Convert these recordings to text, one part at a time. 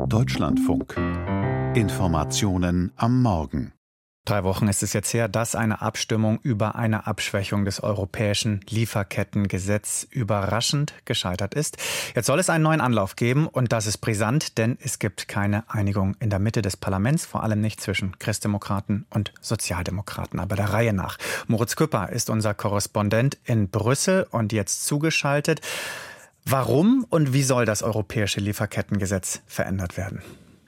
Deutschlandfunk. Informationen am Morgen. 3 Wochen ist es jetzt her, dass eine Abstimmung über eine Abschwächung des europäischen Lieferkettengesetzes überraschend gescheitert ist. Jetzt soll es einen neuen Anlauf geben und das ist brisant, denn es gibt keine Einigung in der Mitte des Parlaments, vor allem nicht zwischen Christdemokraten und Sozialdemokraten. Aber der Reihe nach. Moritz Küpper ist unser Korrespondent in Brüssel und jetzt zugeschaltet. Warum und wie soll das europäische Lieferkettengesetz verändert werden?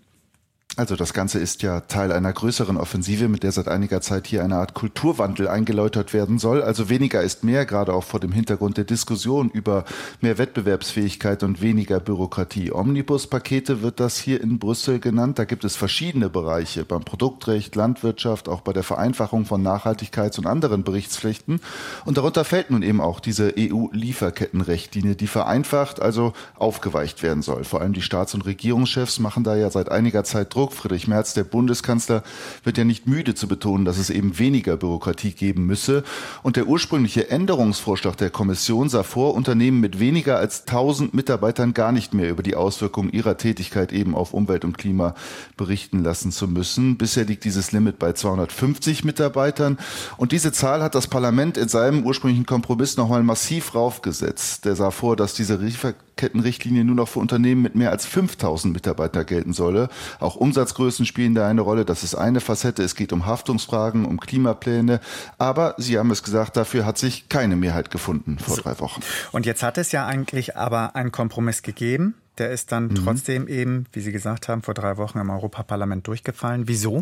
Also das Ganze ist ja Teil einer größeren Offensive, mit der seit einiger Zeit hier eine Art Kulturwandel eingeläutet werden soll. Also weniger ist mehr, gerade auch vor dem Hintergrund der Diskussion über mehr Wettbewerbsfähigkeit und weniger Bürokratie. Omnibuspakete wird das hier in Brüssel genannt. Da gibt es verschiedene Bereiche beim Produktrecht, Landwirtschaft, auch bei der Vereinfachung von Nachhaltigkeits- und anderen Berichtspflichten. Und darunter fällt nun eben auch diese EU-Lieferkettenrichtlinie, die vereinfacht, also aufgeweicht werden soll. Vor allem die Staats- und Regierungschefs machen da ja seit einiger Zeit Druck. Friedrich Merz, der Bundeskanzler, wird ja nicht müde zu betonen, dass es eben weniger Bürokratie geben müsse. Und der ursprüngliche Änderungsvorschlag der Kommission sah vor, Unternehmen mit weniger als 1000 Mitarbeitern gar nicht mehr über die Auswirkungen ihrer Tätigkeit eben auf Umwelt und Klima berichten lassen zu müssen. Bisher liegt dieses Limit bei 250 Mitarbeitern. Und diese Zahl hat das Parlament in seinem ursprünglichen Kompromiss nochmal massiv raufgesetzt. Der sah vor, dass diese Lieferkettenrichtlinie nur noch für Unternehmen mit mehr als 5000 Mitarbeitern gelten solle. Auch Umsatzgrößen spielen da eine Rolle. Das ist eine Facette. Es geht um Haftungsfragen, um Klimapläne. Aber Sie haben es gesagt, dafür hat sich keine Mehrheit gefunden vor 3 Wochen. Und jetzt hat es ja eigentlich aber einen Kompromiss gegeben. Der ist dann trotzdem eben, wie Sie gesagt haben, vor 3 Wochen im Europaparlament durchgefallen. Wieso?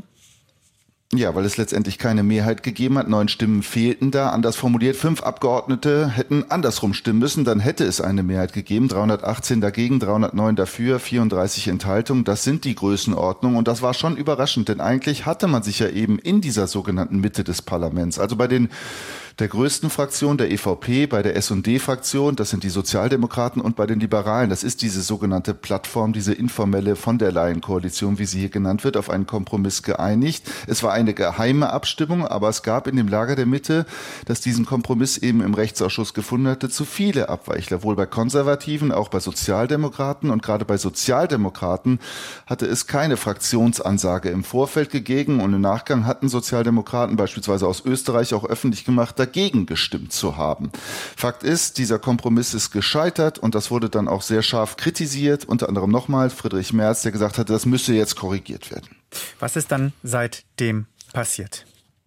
Ja, weil es letztendlich keine Mehrheit gegeben hat. 9 Stimmen fehlten da. Anders formuliert, 5 Abgeordnete hätten andersrum stimmen müssen. Dann hätte es eine Mehrheit gegeben. 318 dagegen, 309 dafür, 34 Enthaltungen. Das sind die Größenordnungen. Und das war schon überraschend, denn eigentlich hatte man sich ja eben in dieser sogenannten Mitte des Parlaments, also bei der größten Fraktion, der EVP, bei der S&D-Fraktion, das sind die Sozialdemokraten, und bei den Liberalen, das ist diese sogenannte Plattform, diese informelle von der Leyen-Koalition, wie sie hier genannt wird, auf einen Kompromiss geeinigt. Es war eine geheime Abstimmung, aber es gab in dem Lager der Mitte, das diesen Kompromiss eben im Rechtsausschuss gefunden hatte, zu viele Abweichler, wohl bei Konservativen, auch bei Sozialdemokraten, und gerade bei Sozialdemokraten hatte es keine Fraktionsansage im Vorfeld gegeben, und im Nachgang hatten Sozialdemokraten beispielsweise aus Österreich auch öffentlich gemacht, dagegen gestimmt zu haben. Fakt ist, dieser Kompromiss ist gescheitert und das wurde dann auch sehr scharf kritisiert, unter anderem nochmal Friedrich Merz, der gesagt hat, das müsse jetzt korrigiert werden. Was ist dann seitdem passiert?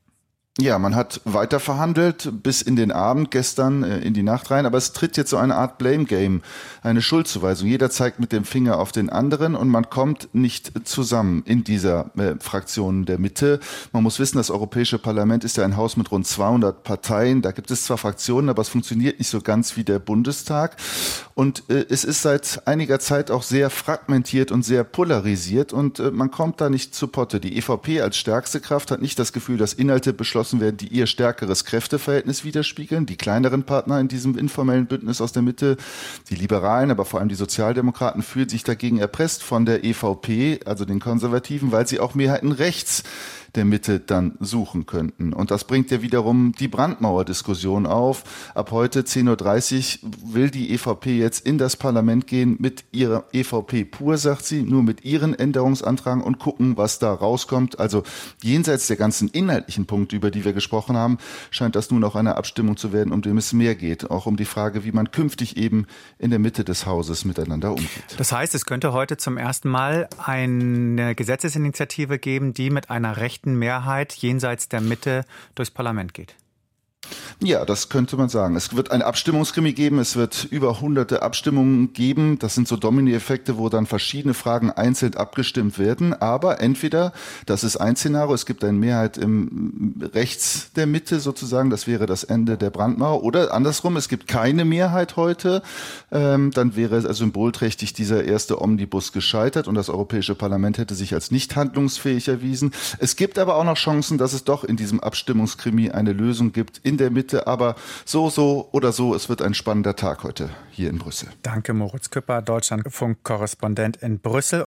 Ja, man hat weiter verhandelt bis in den Abend, gestern in die Nacht rein, aber es tritt jetzt so eine Art Blame Game, eine Schuldzuweisung. Jeder zeigt mit dem Finger auf den anderen und man kommt nicht zusammen in dieser Fraktion der Mitte. Man muss wissen, das Europäische Parlament ist ja ein Haus mit rund 200 Parteien. Da gibt es zwar Fraktionen, aber es funktioniert nicht so ganz wie der Bundestag. Und es ist seit einiger Zeit auch sehr fragmentiert und sehr polarisiert und man kommt da nicht zu Potte. Die EVP als stärkste Kraft hat nicht das Gefühl, dass Inhalte beschlossen werden, die ihr stärkeres Kräfteverhältnis widerspiegeln. Die kleineren Partner in diesem informellen Bündnis aus der Mitte, die Liberalen, aber vor allem die Sozialdemokraten, fühlen sich dagegen erpresst von der EVP, also den Konservativen, weil sie auch Mehrheiten rechts der Mitte dann suchen könnten. Und das bringt ja wiederum die Brandmauer-Diskussion auf. Ab heute 10:30 Uhr will die EVP jetzt in das Parlament gehen mit ihrer EVP pur, sagt sie, nur mit ihren Änderungsanträgen und gucken, was da rauskommt. Also jenseits der ganzen inhaltlichen Punkte, über die wir gesprochen haben, scheint das nun auch eine Abstimmung zu werden, um dem es mehr geht. Auch um die Frage, wie man künftig eben in der Mitte des Hauses miteinander umgeht. Das heißt, es könnte heute zum ersten Mal eine Gesetzesinitiative geben, die mit einer rechten Mehrheit jenseits der Mitte durchs Parlament geht. Ja, das könnte man sagen. Es wird ein Abstimmungskrimi geben. Es wird über hunderte Abstimmungen geben. Das sind so Domino-Effekte, wo dann verschiedene Fragen einzeln abgestimmt werden. Aber entweder, das ist ein Szenario, es gibt eine Mehrheit im rechts der Mitte sozusagen. Das wäre das Ende der Brandmauer. Oder andersrum, es gibt keine Mehrheit heute. Dann wäre symbolträchtig dieser erste Omnibus gescheitert und das Europäische Parlament hätte sich als nicht handlungsfähig erwiesen. Es gibt aber auch noch Chancen, dass es doch in diesem Abstimmungskrimi eine Lösung gibt in der Mitte. Aber so oder so, es wird ein spannender Tag heute hier in Brüssel. Danke, Moritz Küpper, Deutschlandfunk-Korrespondent in Brüssel.